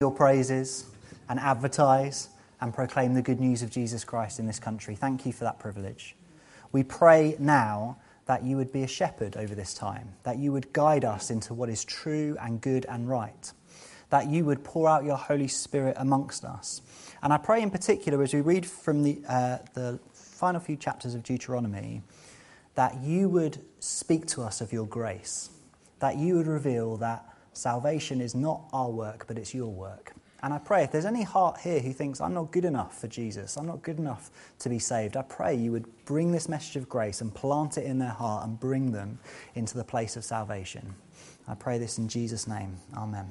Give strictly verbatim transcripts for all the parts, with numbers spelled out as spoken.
your praises and advertise and proclaim the good news of Jesus Christ in this country. Thank you for that privilege. We pray now that you would be a shepherd over this time, that you would guide us into what is true and good and right, that you would pour out your Holy Spirit amongst us. And I pray in particular, as we read from the, uh, the final few chapters of Deuteronomy, that you would speak to us of your grace, that you would reveal that salvation is not our work, but it's your work. And I pray if there's any heart here who thinks, I'm not good enough for Jesus, I'm not good enough to be saved, I pray you would bring this message of grace and plant it in their heart and bring them into the place of salvation. I pray this in Jesus' name. Amen.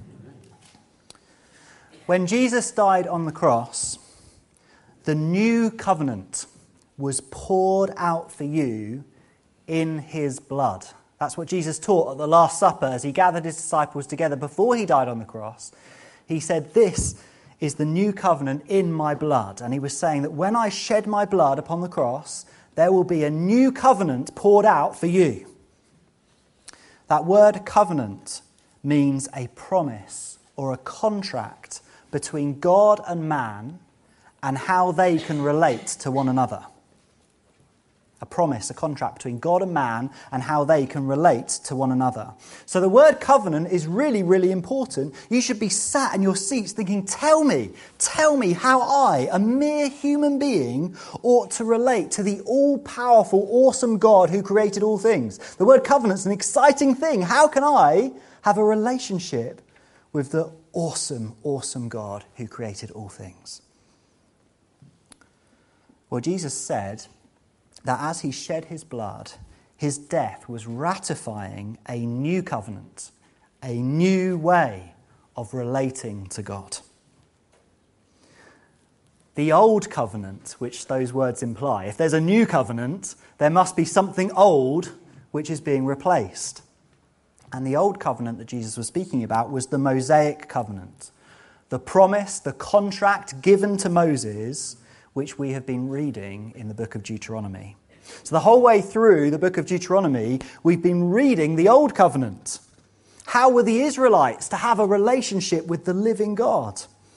When Jesus died on the cross, the new covenant was poured out for you in his blood. That's what Jesus taught at the Last Supper as he gathered his disciples together before he died on the cross. He said, this is the new covenant in my blood. And he was saying that when I shed my blood upon the cross, there will be a new covenant poured out for you. That word covenant means a promise or a contract between God and man and how they can relate to one another. A promise, a contract between God and man and how they can relate to one another. So the word covenant is really, really important. You should be sat in your seats thinking, tell me, tell me how I, a mere human being, ought to relate to the all-powerful, awesome God who created all things. The word covenant is an exciting thing. How can I have a relationship with the awesome, awesome God who created all things? Well, Jesus said that as he shed his blood, his death was ratifying a new covenant, a new way of relating to God. The old covenant, which those words imply, if there's a new covenant, there must be something old which is being replaced. And the old covenant that Jesus was speaking about was the Mosaic covenant, the promise, the contract given to Moses, which we have been reading in the book of Deuteronomy. So the whole way through the book of Deuteronomy, we've been reading the Old Covenant. How were the Israelites to have a relationship with the living God?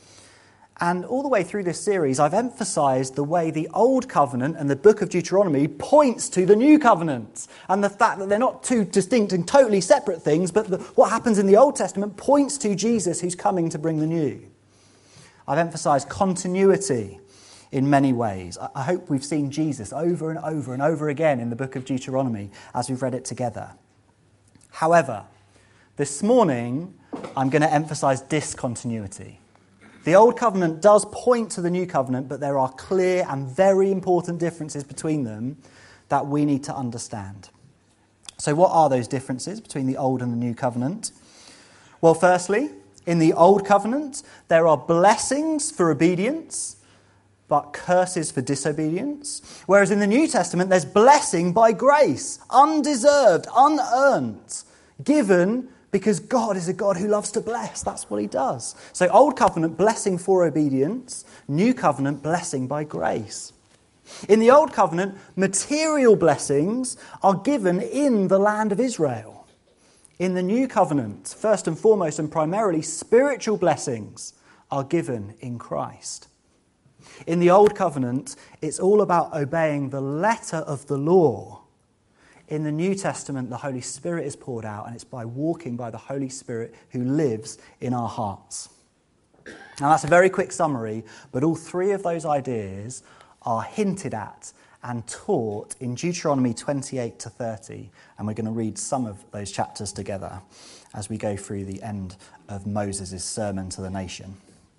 And all the way through this series, I've emphasised the way the Old Covenant and the book of Deuteronomy points to the New Covenant, and the fact that they're not two distinct and totally separate things, but the, what happens in the Old Testament points to Jesus who's coming to bring the new. I've emphasised continuity in many ways. I hope we've seen Jesus over and over and over again in the book of Deuteronomy as we've read it together. However, this morning I'm going to emphasise discontinuity. The Old Covenant does point to the New Covenant, but there are clear and very important differences between them that we need to understand. So what are those differences between the Old and the New Covenant? Well, firstly, in the Old Covenant, there are blessings for obedience, but curses for disobedience. Whereas in the New Testament, there's blessing by grace, undeserved, unearned, given because God is a God who loves to bless. That's what he does. So Old Covenant, blessing for obedience. New Covenant, blessing by grace. In the Old Covenant, material blessings are given in the land of Israel. In the New Covenant, first and foremost and primarily, spiritual blessings are given in Christ. In the Old Covenant, it's all about obeying the letter of the law. In the New Testament, the Holy Spirit is poured out, and it's by walking by the Holy Spirit who lives in our hearts. Now, that's a very quick summary, but all three of those ideas are hinted at and taught in Deuteronomy twenty-eight to thirty, and we're going to read some of those chapters together as we go through the end of Moses' sermon to the nation.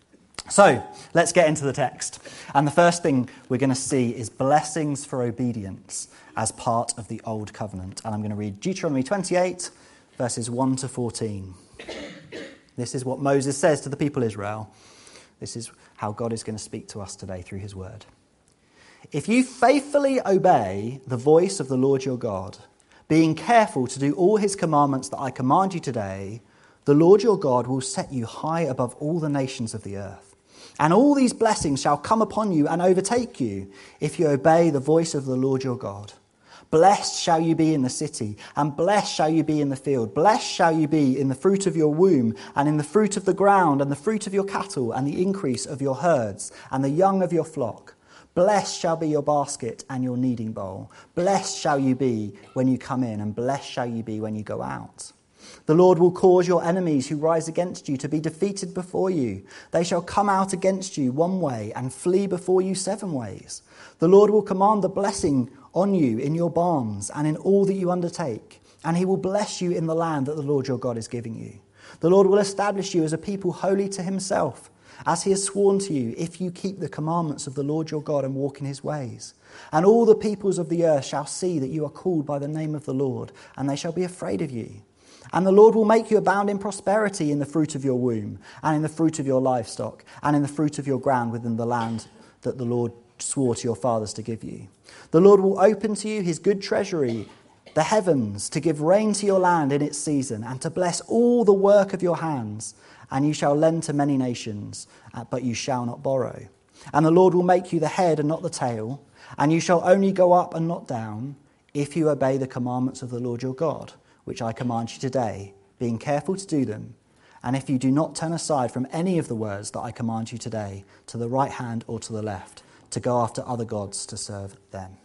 So, let's get into the text. And the first thing we're going to see is blessings for obedience as part of the Old Covenant. And I'm going to read Deuteronomy twenty-eight, verses one to fourteen. This is what Moses says to the people of Israel. This is how God is going to speak to us today through his word. If you faithfully obey the voice of the Lord your God, being careful to do all his commandments that I command you today, the Lord your God will set you high above all the nations of the earth. And all these blessings shall come upon you and overtake you if you obey the voice of the Lord your God. Blessed shall you be in the city, and blessed shall you be in the field. Blessed shall you be in the fruit of your womb, and in the fruit of the ground, and the fruit of your cattle, and the increase of your herds, and the young of your flock. Blessed shall be your basket and your kneading bowl. Blessed shall you be when you come in, and blessed shall you be when you go out. The Lord will cause your enemies who rise against you to be defeated before you. They shall come out against you one way and flee before you seven ways. The Lord will command the blessing on you in your barns and in all that you undertake, and he will bless you in the land that the Lord your God is giving you. The Lord will establish you as a people holy to himself, as he has sworn to you, if you keep the commandments of the Lord your God and walk in his ways. And all the peoples of the earth shall see that you are called by the name of the Lord, and they shall be afraid of you. And the Lord will make you abound in prosperity in the fruit of your womb, and in the fruit of your livestock, and in the fruit of your ground within the land that the Lord swore to your fathers to give you. The Lord will open to you his good treasury, the heavens, to give rain to your land in its season, and to bless all the work of your hands. And you shall lend to many nations, but you shall not borrow. And the Lord will make you the head and not the tail, and you shall only go up and not down, if you obey the commandments of the Lord your God, which I command you today, being careful to do them. And if you do not turn aside from any of the words that I command you today, to the right hand or to the left, to go after other gods to serve them.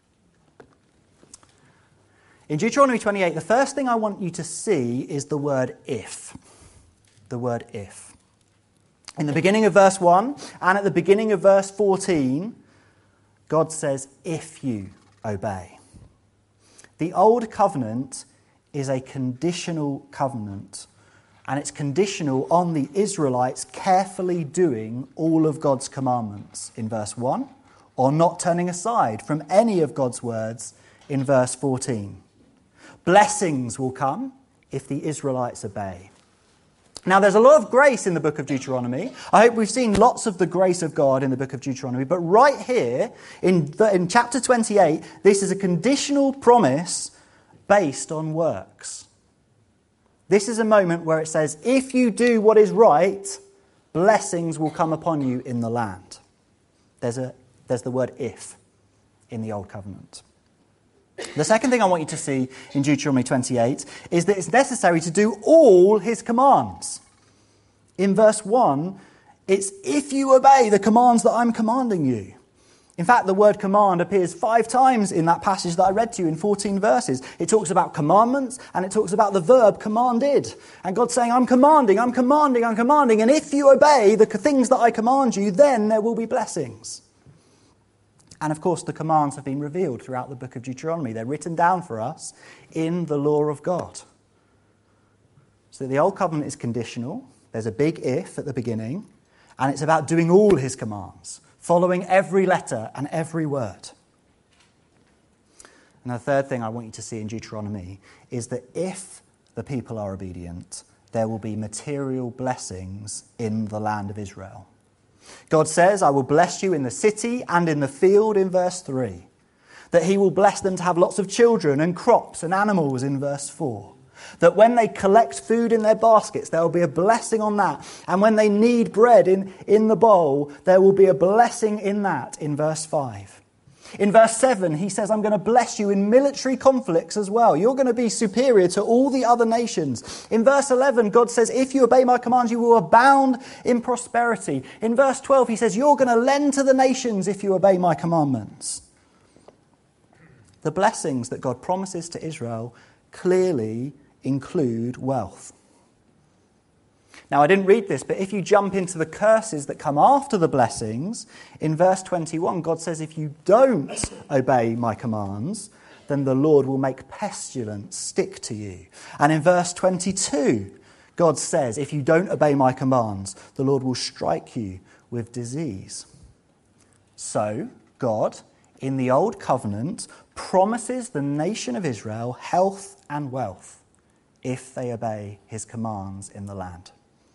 In Deuteronomy twenty-eight, the first thing I want you to see is the word if. The word if. In the beginning of verse one and at the beginning of verse fourteen, God says, if you obey. The old covenant is a conditional covenant, and it's conditional on the Israelites carefully doing all of God's commandments in verse one, or not turning aside from any of God's words in verse fourteen. Blessings will come if the Israelites obey. Now, there's a lot of grace in the book of Deuteronomy. I hope we've seen lots of the grace of God in the book of Deuteronomy. But right here, in, the, in chapter twenty-eight, this is a conditional promise based on works. This is a moment where it says, if you do what is right, blessings will come upon you in the land. There's, a, there's the word if in the Old Covenant. The second thing I want you to see in Deuteronomy twenty-eight is that it's necessary to do all his commands. In verse one, it's if you obey the commands that I'm commanding you. In fact, the word command appears five times in that passage that I read to you in fourteen verses. It talks about commandments and it talks about the verb commanded. And God's saying, I'm commanding, I'm commanding, I'm commanding. And if you obey the things that I command you, then there will be blessings. And of course, the commands have been revealed throughout the book of Deuteronomy. They're written down for us in the law of God. So the Old Covenant is conditional. There's a big if at the beginning. And it's about doing all his commands, following every letter and every word. And the third thing I want you to see in Deuteronomy is that if the people are obedient, there will be material blessings in the land of Israel. God says, I will bless you in the city and in the field in verse three. That he will bless them to have lots of children and crops and animals in verse four. That when they collect food in their baskets, there will be a blessing on that. And when they knead bread in, in the bowl, there will be a blessing in that in verse five. In verse seven, he says, I'm going to bless you in military conflicts as well. You're going to be superior to all the other nations. In verse eleven, God says, if you obey my commands, you will abound in prosperity. In verse twelve, he says, you're going to lend to the nations if you obey my commandments. The blessings that God promises to Israel clearly include wealth. Now, I didn't read this, but if you jump into the curses that come after the blessings, in verse twenty-one, God says, if you don't obey my commands, then the Lord will make pestilence stick to you. And in verse twenty-two, God says, if you don't obey my commands, the Lord will strike you with disease. So, God, in the Old Covenant, promises the nation of Israel health and wealth if they obey his commands in the land.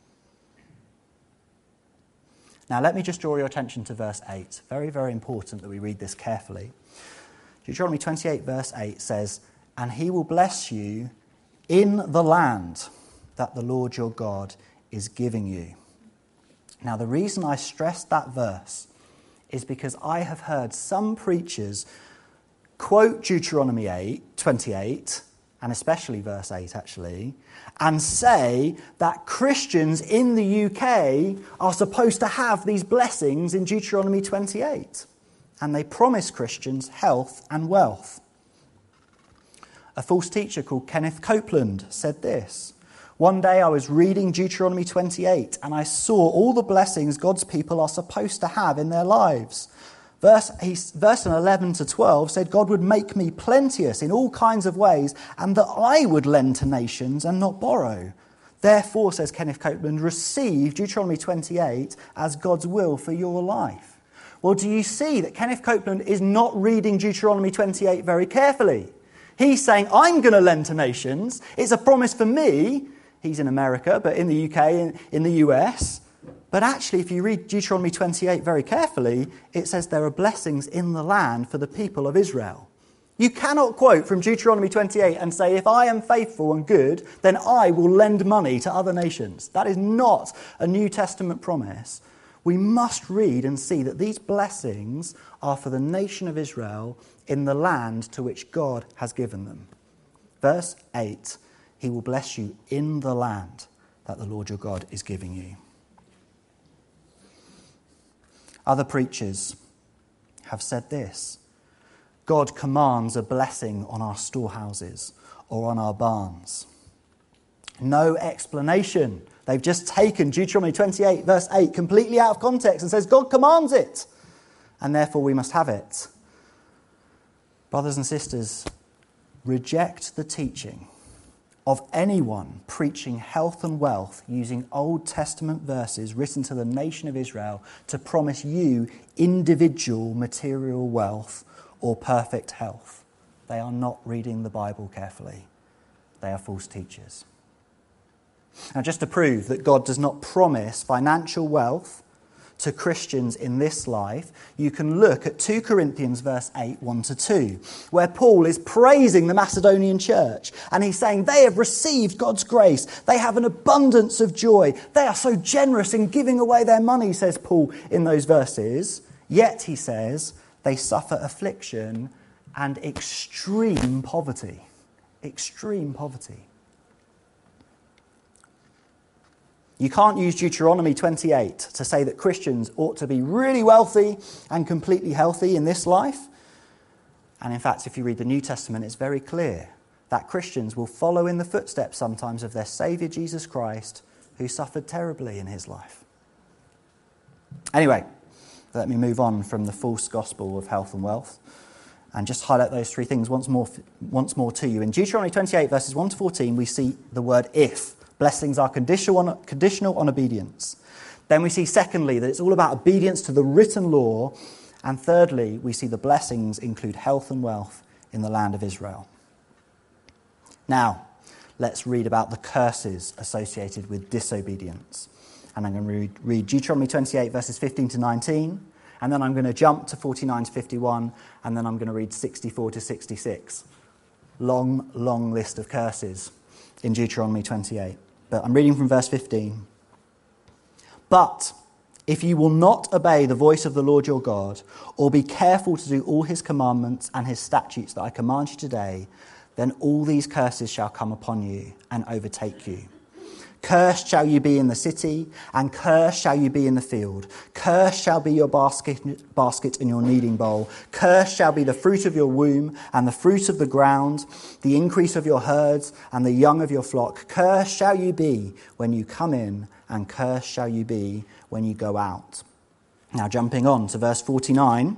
Now, let me just draw your attention to verse eight. Very, very important that we read this carefully. Deuteronomy twenty-eight, verse eight says, and he will bless you in the land that the Lord your God is giving you. Now, the reason I stressed that verse is because I have heard some preachers quote Deuteronomy eight, twenty-eight, and especially verse eight actually, and say that Christians in the U K are supposed to have these blessings in Deuteronomy twenty-eight. And they promise Christians health and wealth. A false teacher called Kenneth Copeland said this: "One day I was reading Deuteronomy twenty-eight and I saw all the blessings God's people are supposed to have in their lives. Verse, he, verse eleven to twelve said God would make me plenteous in all kinds of ways and that I would lend to nations and not borrow. Therefore," says Kenneth Copeland, "receive Deuteronomy twenty-eight as God's will for your life." Well, do you see that Kenneth Copeland is not reading Deuteronomy twenty-eight very carefully? He's saying, I'm going to lend to nations. It's a promise for me. He's in America, but in the U K, in, in the U S. But actually, if you read Deuteronomy twenty-eight very carefully, it says there are blessings in the land for the people of Israel. You cannot quote from Deuteronomy twenty-eight and say, if I am faithful and good, then I will lend money to other nations. That is not a New Testament promise. We must read and see that these blessings are for the nation of Israel in the land to which God has given them. Verse eight, he will bless you in the land that the Lord your God is giving you. Other preachers have said this: God commands a blessing on our storehouses or on our barns. No explanation. They've just taken Deuteronomy twenty-eight, verse eight, completely out of context and says God commands it, and therefore we must have it. Brothers and sisters, reject the teaching of anyone preaching health and wealth using Old Testament verses written to the nation of Israel to promise you individual material wealth or perfect health. They are not reading the Bible carefully. They are false teachers. Now, just to prove that God does not promise financial wealth to Christians in this life, you can look at two Corinthians verse eight, one to two, where Paul is praising the Macedonian church, and he's saying they have received God's grace. They have an abundance of joy. They are so generous in giving away their money, says Paul in those verses. Yet, he says, they suffer affliction and extreme poverty. Extreme poverty. You can't use Deuteronomy twenty-eight to say that Christians ought to be really wealthy and completely healthy in this life. And in fact, if you read the New Testament, it's very clear that Christians will follow in the footsteps sometimes of their Saviour Jesus Christ, who suffered terribly in his life. Anyway, let me move on from the false gospel of health and wealth and just highlight those three things once more, once more to you. In Deuteronomy twenty-eight, verses one to fourteen, we see the word if. Blessings are conditional on, conditional on obedience. Then we see, secondly, that it's all about obedience to the written law. And thirdly, we see the blessings include health and wealth in the land of Israel. Now, let's read about the curses associated with disobedience. And I'm going to read, read Deuteronomy twenty-eight, verses fifteen to nineteen. And then I'm going to jump to forty-nine to fifty-one. And then I'm going to read sixty-four to sixty-six. Long, long list of curses in Deuteronomy twenty-eight. But I'm reading from verse fifteen. But if you will not obey the voice of the Lord your God, or be careful to do all his commandments and his statutes that I command you today, then all these curses shall come upon you and overtake you. Cursed shall you be in the city, and cursed shall you be in the field. Cursed shall be your basket, basket and your kneading bowl. Cursed shall be the fruit of your womb, and the fruit of the ground, the increase of your herds, and the young of your flock. Cursed shall you be when you come in, and cursed shall you be when you go out. Now, jumping on to verse forty-nine,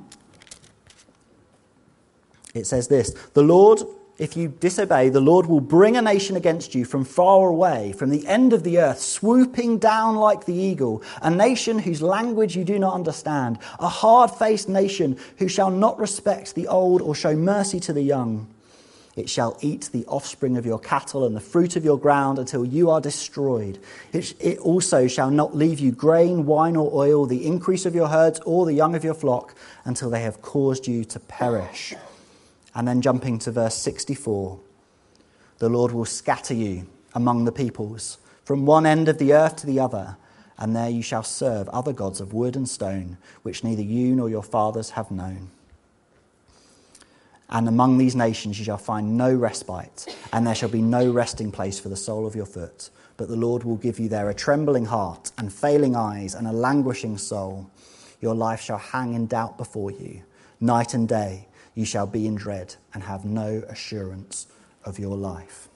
it says this: The Lord... If you disobey, the Lord will bring a nation against you from far away, from the end of the earth, swooping down like the eagle, a nation whose language you do not understand, a hard-faced nation who shall not respect the old or show mercy to the young. It shall eat the offspring of your cattle and the fruit of your ground until you are destroyed. It, it also shall not leave you grain, wine or oil, the increase of your herds or the young of your flock, until they have caused you to perish. And then jumping to verse sixty-four, the Lord will scatter you among the peoples, from one end of the earth to the other, and there you shall serve other gods of wood and stone, which neither you nor your fathers have known. And among these nations you shall find no respite, and there shall be no resting place for the sole of your foot. But the Lord will give you there a trembling heart and failing eyes and a languishing soul. Your life shall hang in doubt before you. Night and day you shall be in dread and have no assurance of your life.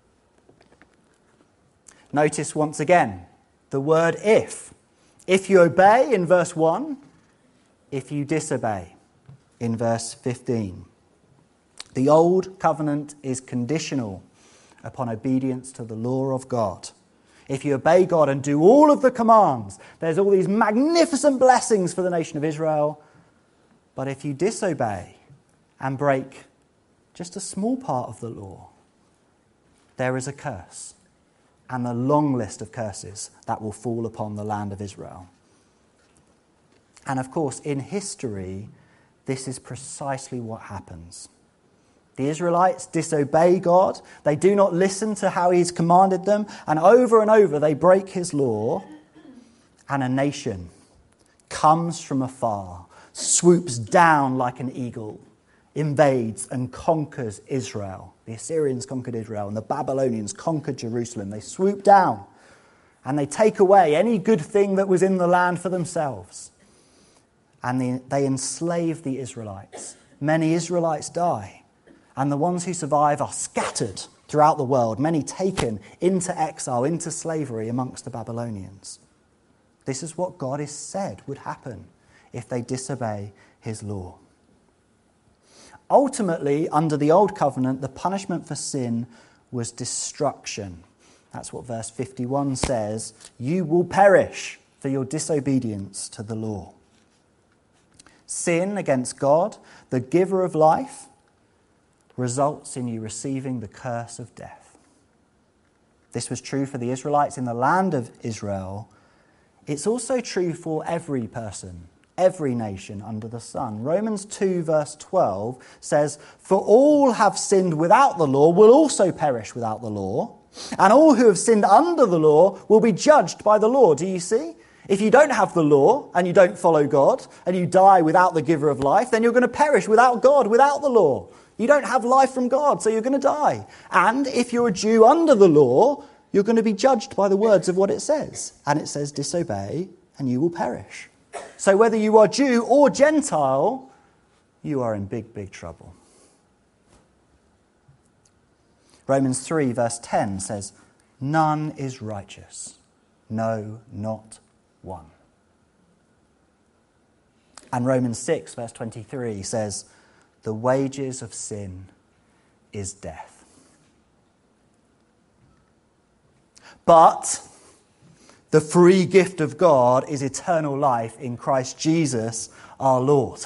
Notice once again the word if. If you obey in verse one, if you disobey in verse fifteen. The old covenant is conditional upon obedience to the law of God. If you obey God and do all of the commands, there's all these magnificent blessings for the nation of Israel. But if you disobey and break just a small part of the law, there is a curse, and a long list of curses that will fall upon the land of Israel. And of course, in history, this is precisely what happens. The Israelites disobey God. They do not listen to how he's commanded them. And over and over they break his law. And a nation comes from afar, swoops down like an eagle, invades and conquers Israel. The Assyrians conquered Israel and the Babylonians conquered Jerusalem. They swoop down and they take away any good thing that was in the land for themselves. And they, they enslave the Israelites. Many Israelites die. And the ones who survive are scattered throughout the world, many taken into exile, into slavery amongst the Babylonians. This is what God has said would happen if they disobey his law. Ultimately, under the old covenant, the punishment for sin was destruction. That's what verse fifty-one says. You will perish for your disobedience to the law. Sin against God, the giver of life, results in you receiving the curse of death. This was true for the Israelites in the land of Israel. It's also true for every person, every nation under the sun. Romans two verse twelve says, for all have sinned without the law will also perish without the law, and all who have sinned under the law will be judged by the law. Do you see? If you don't have the law and you don't follow God and you die without the giver of life, then you're going to perish without God, without the law. You don't have life from God, so you're going to die. And if you're a Jew under the law, you're going to be judged by the words of what it says. And it says, disobey, and you will perish. So whether you are Jew or Gentile, you are in big, big trouble. Romans three, verse ten says, none is righteous. No, not one. And Romans six, verse twenty-three says, the wages of sin is death. But the free gift of God is eternal life in Christ Jesus our Lord.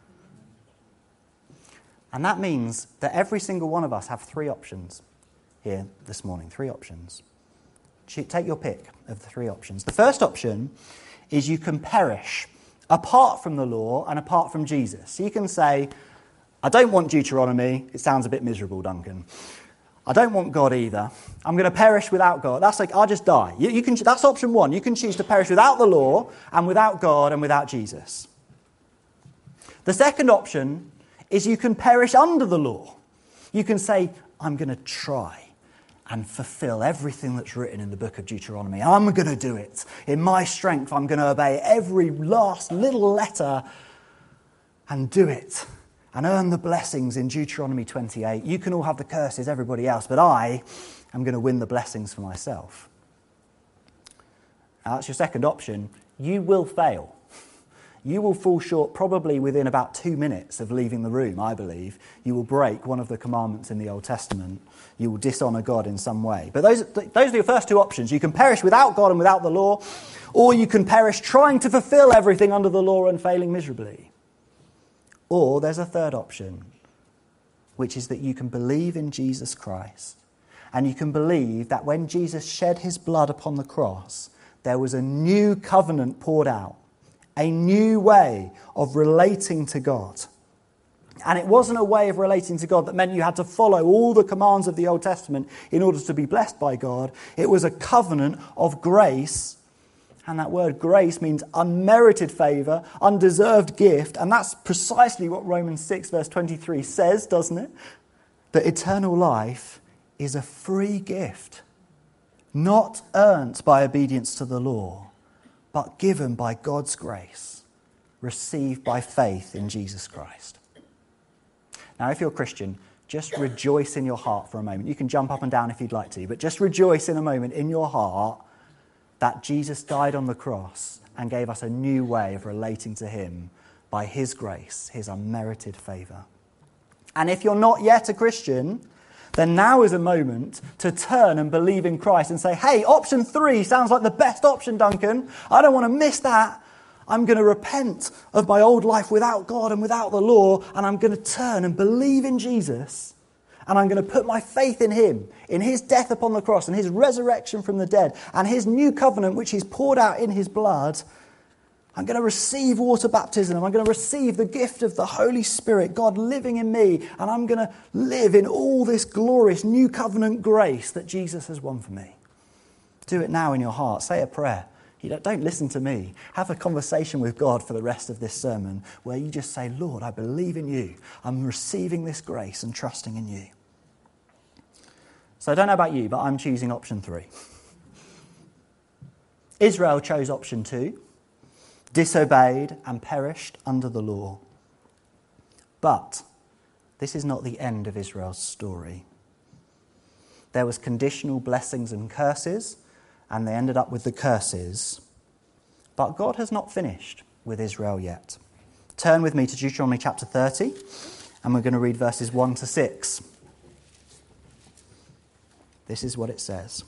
And that means that every single one of us have three options here this morning. Three options. Take your pick of the three options. The first option is you can perish apart from the law and apart from Jesus. So you can say, I don't want Deuteronomy. It sounds a bit miserable, Duncan. I don't want God either. I'm going to perish without God. That's like, I'll just die. You, you can. That's option one. You can choose to perish without the law and without God and without Jesus. The second option is you can perish under the law. You can say, I'm going to try and fulfill everything that's written in the book of Deuteronomy. I'm going to do it. In my strength, I'm going to obey every last little letter and do it. And earn the blessings in Deuteronomy twenty-eight. You can all have the curses, everybody else, but I am going to win the blessings for myself. Now, that's your second option. You will fail. You will fall short probably within about two minutes of leaving the room, I believe. You will break one of the commandments in the Old Testament. You will dishonour God in some way. But those, those are your first two options. You can perish without God and without the law, or you can perish trying to fulfill everything under the law and failing miserably. Or there's a third option, which is that you can believe in Jesus Christ, and you can believe that when Jesus shed his blood upon the cross, there was a new covenant poured out, a new way of relating to God. And it wasn't a way of relating to God that meant you had to follow all the commands of the Old Testament in order to be blessed by God. It was a covenant of grace And that word grace means unmerited favour, undeserved gift. And that's precisely what Romans six verse twenty-three says, doesn't it? That eternal life is a free gift, not earned by obedience to the law, but given by God's grace, received by faith in Jesus Christ. Now, if you're a Christian, just rejoice in your heart for a moment. You can jump up and down if you'd like to, but just rejoice in a moment in your heart that Jesus died on the cross and gave us a new way of relating to him by his grace, his unmerited favour. And if you're not yet a Christian, then now is a moment to turn and believe in Christ and say, hey, option three sounds like the best option, Duncan. I don't want to miss that. I'm going to repent of my old life without God and without the law, and I'm going to turn and believe in Jesus, and I'm going to put my faith in him, in his death upon the cross and his resurrection from the dead and his new covenant which he's poured out in his blood. I'm going to receive water baptism. I'm going to receive the gift of the Holy Spirit, God living in me, and I'm going to live in all this glorious new covenant grace that Jesus has won for me. Do it now in your heart. Say a prayer. You don't, don't listen to me. Have a conversation with God for the rest of this sermon where you just say, Lord, I believe in you. I'm receiving this grace and trusting in you. So I don't know about you, but I'm choosing option three. Israel chose option two, disobeyed and perished under the law. But this is not the end of Israel's story. There was conditional blessings and curses, and they ended up with the curses. But God has not finished with Israel yet. Turn with me to Deuteronomy chapter thirty, and we're going to read verses one to six. This is what it says.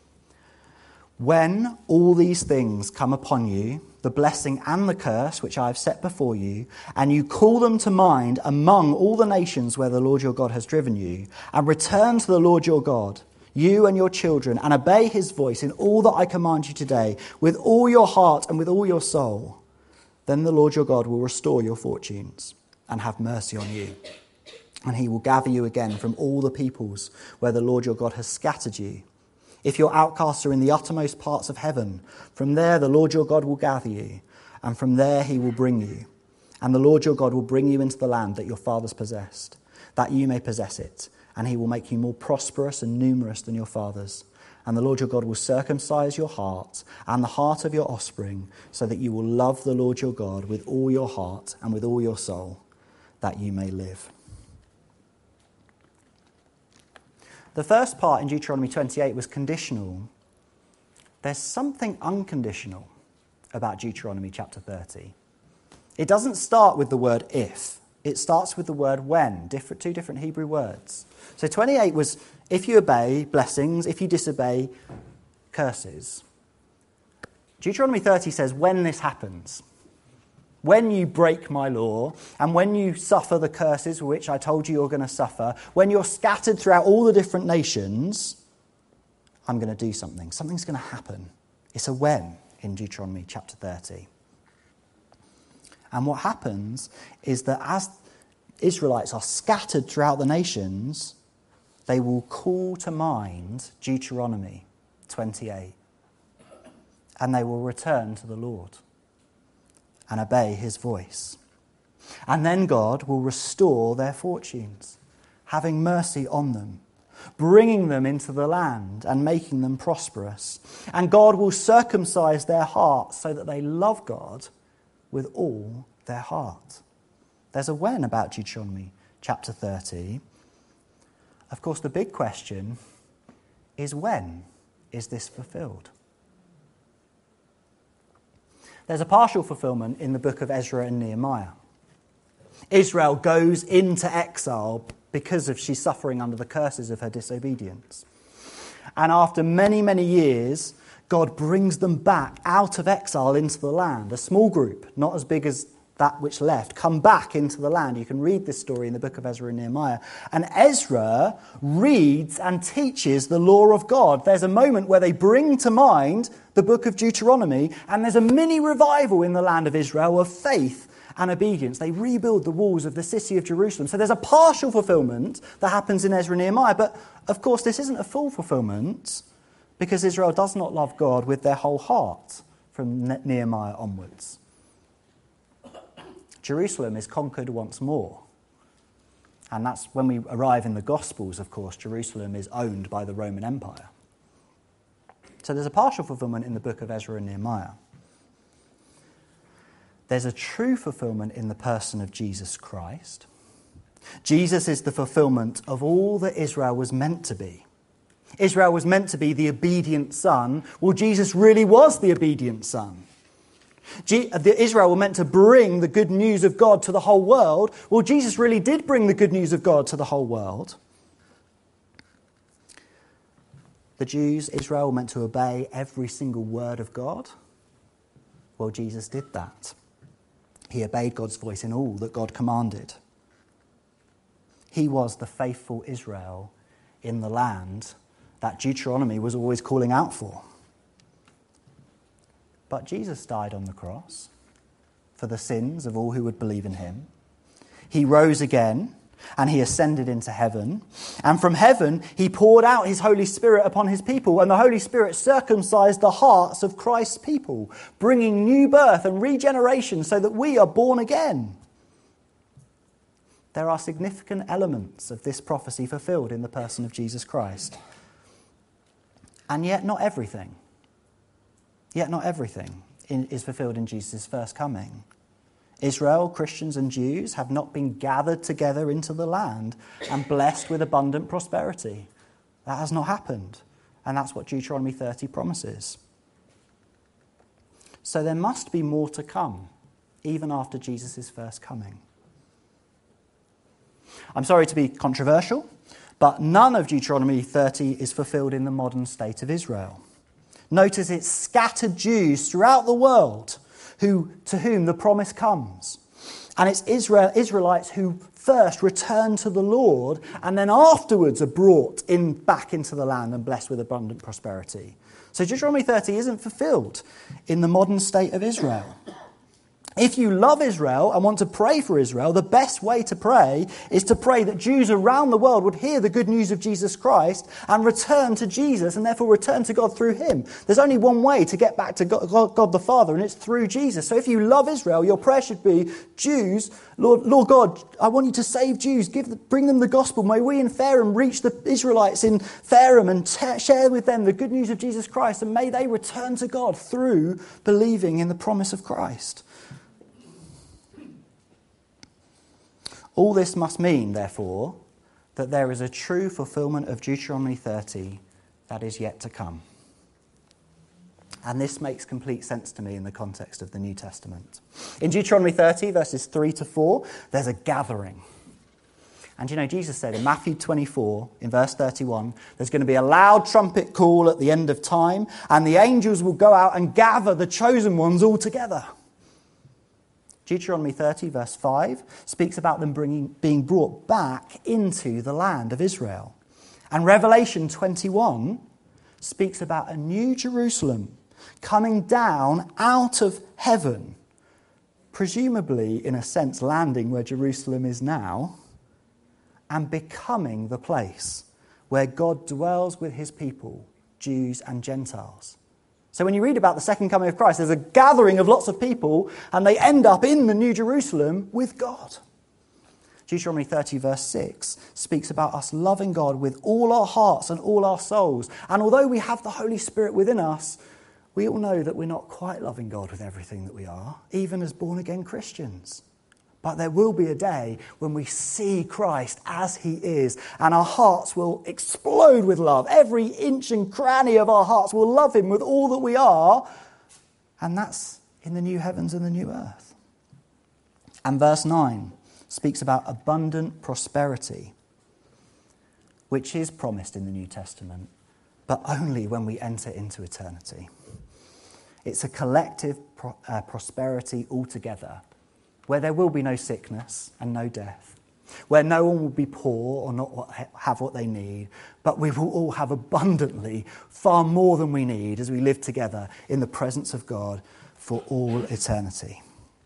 When all these things come upon you, the blessing and the curse which I have set before you, and you call them to mind among all the nations where the Lord your God has driven you, and return to the Lord your God, you and your children, and obey his voice in all that I command you today, with all your heart and with all your soul, then the Lord your God will restore your fortunes and have mercy on you. And he will gather you again from all the peoples where the Lord your God has scattered you. If your outcasts are in the uttermost parts of heaven, from there the Lord your God will gather you, and from there he will bring you. And the Lord your God will bring you into the land that your fathers possessed, that you may possess it. And he will make you more prosperous and numerous than your fathers. And the Lord your God will circumcise your heart and the heart of your offspring, so that you will love the Lord your God with all your heart and with all your soul, that you may live. The first part in Deuteronomy twenty-eight was conditional. There's something unconditional about Deuteronomy chapter thirty. It doesn't start with the word if. It starts with the word when, different, two different Hebrew words. So twenty-eight was if you obey, blessings, if you disobey, curses. Deuteronomy thirty says when this happens, when you break my law, and when you suffer the curses which I told you you're going to suffer, when you're scattered throughout all the different nations, I'm going to do something. Something's going to happen. It's a when in Deuteronomy chapter thirty. And what happens is that as Israelites are scattered throughout the nations, they will call to mind Deuteronomy twenty-eight. And they will return to the Lord and obey his voice. And then God will restore their fortunes, having mercy on them, bringing them into the land and making them prosperous. And God will circumcise their hearts so that they love God with all their heart. There's a when about Deuteronomy chapter thirty. Of course, the big question is when is this fulfilled? There's a partial fulfillment in the book of Ezra and Nehemiah. Israel goes into exile because of she's suffering under the curses of her disobedience. And after many, many years, God brings them back out of exile into the land. A small group, not as big as that which left, come back into the land. You can read this story in the book of Ezra and Nehemiah. And Ezra reads and teaches the law of God. There's a moment where they bring to mind the book of Deuteronomy, and there's a mini revival in the land of Israel of faith and obedience. They rebuild the walls of the city of Jerusalem. So there's a partial fulfillment that happens in Ezra and Nehemiah. But of course, this isn't a full fulfillment, because Israel does not love God with their whole heart. from Ne- Nehemiah onwards. Jerusalem is conquered once more. And that's when we arrive in the Gospels, of course, Jerusalem is owned by the Roman Empire. So there's a partial fulfillment in the book of Ezra and Nehemiah. There's a true fulfillment in the person of Jesus Christ. Jesus is the fulfillment of all that Israel was meant to be. Israel was meant to be the obedient son. Well, Jesus really was the obedient son. G- the Israel were meant to bring the good news of God to the whole world. Well, Jesus really did bring the good news of God to the whole world. The Jews, Israel, were meant to obey every single word of God. Well, Jesus did that. He obeyed God's voice in all that God commanded. He was the faithful Israel in the land that Deuteronomy was always calling out for. But Jesus died on the cross for the sins of all who would believe in him. He rose again and he ascended into heaven. And from heaven he poured out his Holy Spirit upon his people. And the Holy Spirit circumcised the hearts of Christ's people, bringing new birth and regeneration so that we are born again. There are significant elements of this prophecy fulfilled in the person of Jesus Christ. And yet not everything. Yet not everything is fulfilled in Jesus' first coming. Israel, Christians and Jews have not been gathered together into the land and blessed with abundant prosperity. That has not happened. And that's what Deuteronomy thirty promises. So there must be more to come, even after Jesus' first coming. I'm sorry to be controversial, but none of Deuteronomy thirty is fulfilled in the modern state of Israel. Notice it's scattered Jews throughout the world who, to whom the promise comes. And it's Israel, Israelites who first return to the Lord and then afterwards are brought in back into the land and blessed with abundant prosperity. So Deuteronomy thirty isn't fulfilled in the modern state of Israel. If you love Israel and want to pray for Israel, the best way to pray is to pray that Jews around the world would hear the good news of Jesus Christ and return to Jesus and therefore return to God through him. There's only one way to get back to God, God, God the Father, and it's through Jesus. So if you love Israel, your prayer should be, Jews, Lord, Lord God, I want you to save Jews, give the, bring them the gospel. May we in Fairham reach the Israelites in Fairham and t- share with them the good news of Jesus Christ, and may they return to God through believing in the promise of Christ. All this must mean, therefore, that there is a true fulfillment of Deuteronomy thirty that is yet to come. And this makes complete sense to me in the context of the New Testament. In Deuteronomy thirty, verses three to four, there's a gathering. And you know, Jesus said in Matthew twenty-four, in verse thirty-one, there's going to be a loud trumpet call at the end of time, and the angels will go out and gather the chosen ones all together. Deuteronomy thirty, verse five, speaks about them bringing, being brought back into the land of Israel. And Revelation twenty-one speaks about a new Jerusalem coming down out of heaven, presumably, in a sense, landing where Jerusalem is now, and becoming the place where God dwells with his people, Jews and Gentiles. So when you read about the second coming of Christ, there's a gathering of lots of people, and they end up in the New Jerusalem with God. Deuteronomy thirty, verse six, speaks about us loving God with all our hearts and all our souls. And although we have the Holy Spirit within us, we all know that we're not quite loving God with everything that we are, even as born-again Christians. But there will be a day when we see Christ as he is, and our hearts will explode with love. Every inch and cranny of our hearts will love him with all that we are, and that's in the new heavens and the new earth. And verse nine speaks about abundant prosperity, which is promised in the New Testament, but only when we enter into eternity. It's a collective pro- uh, prosperity altogether, where there will be no sickness and no death, where no one will be poor or not have what they need, but we will all have abundantly far more than we need as we live together in the presence of God for all eternity.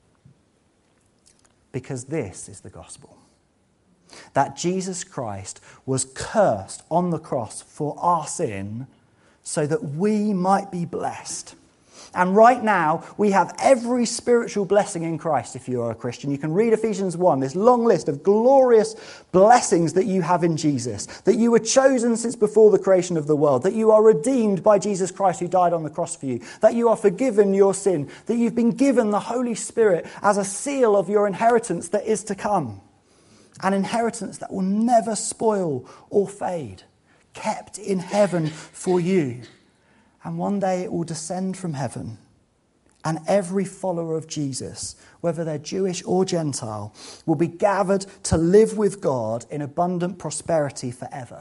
Because this is the gospel, that Jesus Christ was cursed on the cross for our sin so that we might be blessed. And right now, we have every spiritual blessing in Christ if you are a Christian. You can read Ephesians one, this long list of glorious blessings that you have in Jesus, that you were chosen since before the creation of the world, that you are redeemed by Jesus Christ who died on the cross for you, that you are forgiven your sin, that you've been given the Holy Spirit as a seal of your inheritance that is to come. An inheritance that will never spoil or fade, kept in heaven for you. And one day it will descend from heaven, and every follower of Jesus, whether they're Jewish or Gentile, will be gathered to live with God in abundant prosperity forever.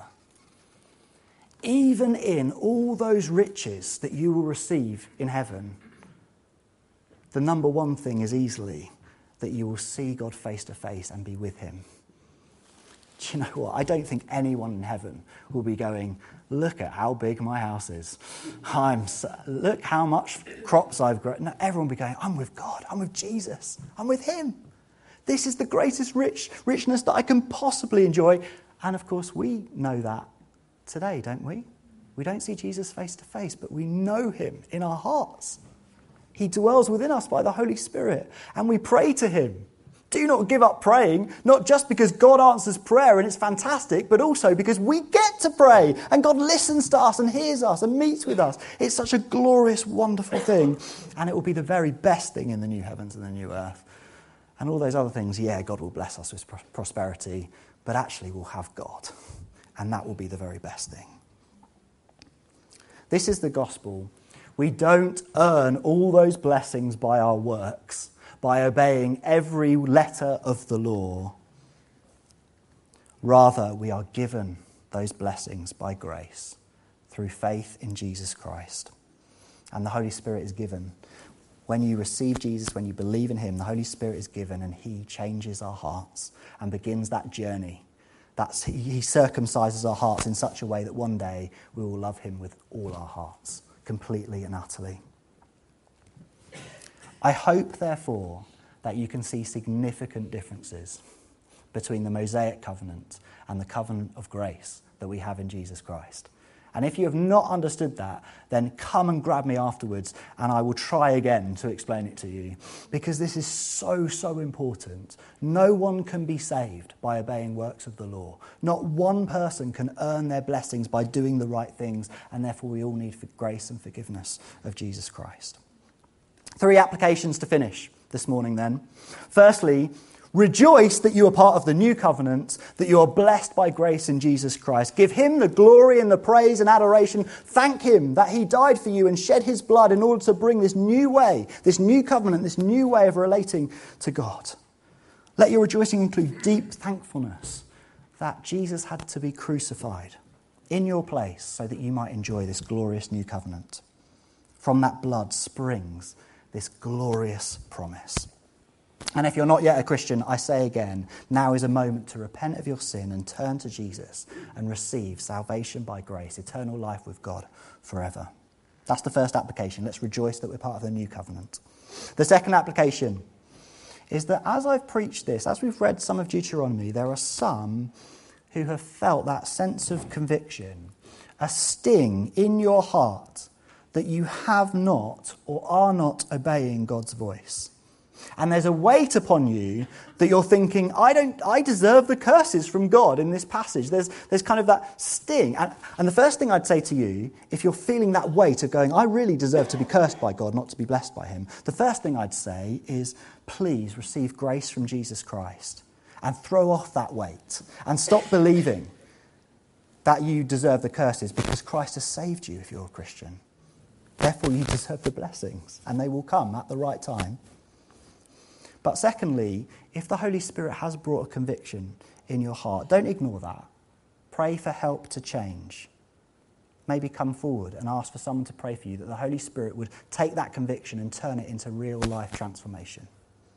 Even in all those riches that you will receive in heaven, the number one thing is easily that you will see God face to face and be with him. Do you know what? I don't think anyone in heaven will be going, look at how big my house is. I'm so, look how much crops I've grown. No, everyone will be going, I'm with God. I'm with Jesus. I'm with him. This is the greatest rich richness that I can possibly enjoy. And of course, we know that today, don't we? We don't see Jesus face to face, but we know him in our hearts. He dwells within us by the Holy Spirit, and we pray to him. Do not give up praying, not just because God answers prayer and it's fantastic, but also because we get to pray and God listens to us and hears us and meets with us. It's such a glorious, wonderful thing, and it will be the very best thing in the new heavens and the new earth. And all those other things, yeah, God will bless us with prosperity, but actually we'll have God, and that will be the very best thing. This is the gospel. We don't earn all those blessings by our works, by obeying every letter of the law. Rather, we are given those blessings by grace through faith in Jesus Christ. And the Holy Spirit is given. When you receive Jesus, when you believe in him, the Holy Spirit is given and he changes our hearts and begins that journey. That's, he circumcises our hearts in such a way that one day we will love him with all our hearts, completely and utterly. I hope, therefore, that you can see significant differences between the Mosaic covenant and the covenant of grace that we have in Jesus Christ. And if you have not understood that, then come and grab me afterwards and I will try again to explain it to you. Because this is so, so important. No one can be saved by obeying works of the law. Not one person can earn their blessings by doing the right things, and therefore we all need for grace and forgiveness of Jesus Christ. Three applications to finish this morning then. Firstly, rejoice that you are part of the new covenant, that you are blessed by grace in Jesus Christ. Give him the glory and the praise and adoration. Thank him that he died for you and shed his blood in order to bring this new way, this new covenant, this new way of relating to God. Let your rejoicing include deep thankfulness that Jesus had to be crucified in your place so that you might enjoy this glorious new covenant. From that blood springs this glorious promise. And if you're not yet a Christian, I say again, now is a moment to repent of your sin and turn to Jesus and receive salvation by grace, eternal life with God forever. That's the first application. Let's rejoice that we're part of the new covenant. The second application is that as I've preached this, as we've read some of Deuteronomy, there are some who have felt that sense of conviction, a sting in your heart that you have not or are not obeying God's voice. And there's a weight upon you that you're thinking, I don't, I deserve the curses from God in this passage. There's, there's kind of that sting. And, and the first thing I'd say to you, if you're feeling that weight of going, I really deserve to be cursed by God, not to be blessed by him, the first thing I'd say is, please receive grace from Jesus Christ and throw off that weight and stop believing that you deserve the curses, because Christ has saved you if you're a Christian. Therefore, you deserve the blessings, and they will come at the right time. But secondly, if the Holy Spirit has brought a conviction in your heart, don't ignore that. Pray for help to change. Maybe come forward and ask for someone to pray for you, that the Holy Spirit would take that conviction and turn it into real life transformation.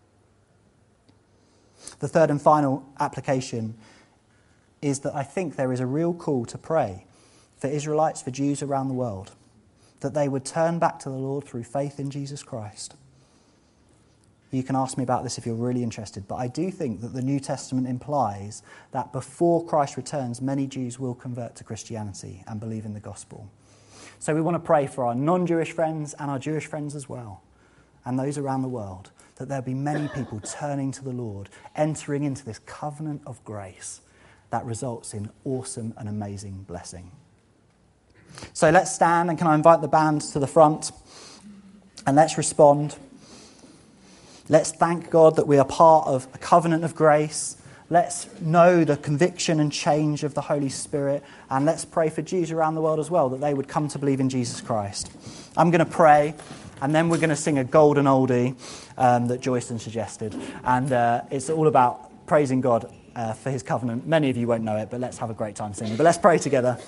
The third and final application is that I think there is a real call to pray for Israelites, for Jews around the world, that they would turn back to the Lord through faith in Jesus Christ. You can ask me about this if you're really interested, but I do think that the New Testament implies that before Christ returns, many Jews will convert to Christianity and believe in the gospel. So we want to pray for our non-Jewish friends and our Jewish friends as well, and those around the world, that there'll be many people turning to the Lord, entering into this covenant of grace that results in awesome and amazing blessing. So let's stand, and can I invite the band to the front, and let's respond. Let's thank God that we are part of a covenant of grace. Let's know the conviction and change of the Holy Spirit, and let's pray for Jews around the world as well, that they would come to believe in Jesus Christ. I'm going to pray, and then we're going to sing a golden oldie um, that Joycean suggested, and uh, it's all about praising God uh, for his covenant. Many of you won't know it, but let's have a great time singing. But let's pray together.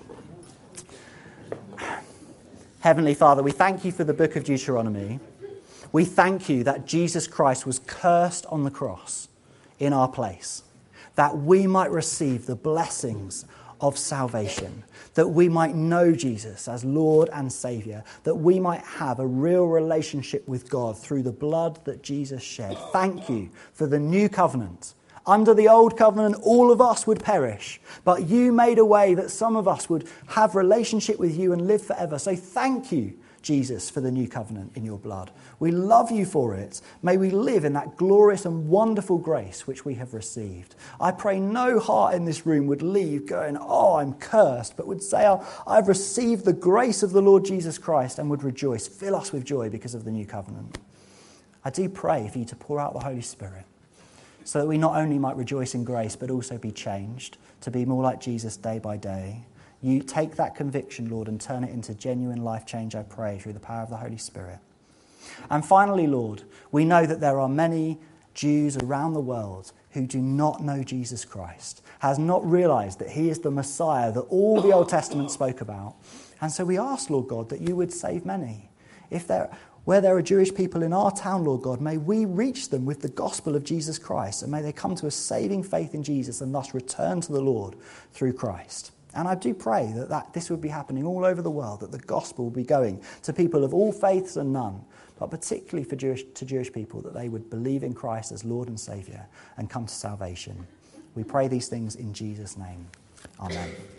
Heavenly Father, we thank you for the book of Deuteronomy. We thank you that Jesus Christ was cursed on the cross in our place, that we might receive the blessings of salvation, that we might know Jesus as Lord and Saviour, that we might have a real relationship with God through the blood that Jesus shed. Thank you for the new covenant. Under the old covenant, all of us would perish, but you made a way that some of us would have relationship with you and live forever. So thank you, Jesus, for the new covenant in your blood. We love you for it. May we live in that glorious and wonderful grace which we have received. I pray no heart in this room would leave going, oh, I'm cursed, but would say, oh, I've received the grace of the Lord Jesus Christ, and would rejoice. Fill us with joy because of the new covenant. I do pray for you to pour out the Holy Spirit, so that we not only might rejoice in grace, but also be changed to be more like Jesus day by day. You take that conviction, Lord, and turn it into genuine life change, I pray, through the power of the Holy Spirit. And finally, Lord, we know that there are many Jews around the world who do not know Jesus Christ, has not realised that he is the Messiah that all the Old Testament spoke about. And so we ask, Lord God, that you would save many. If there Where there are Jewish people in our town, Lord God, may we reach them with the gospel of Jesus Christ, and may they come to a saving faith in Jesus and thus return to the Lord through Christ. And I do pray that, that this would be happening all over the world, that the gospel will be going to people of all faiths and none, but particularly for Jewish, to Jewish people, that they would believe in Christ as Lord and Saviour and come to salvation. We pray these things in Jesus' name. Amen.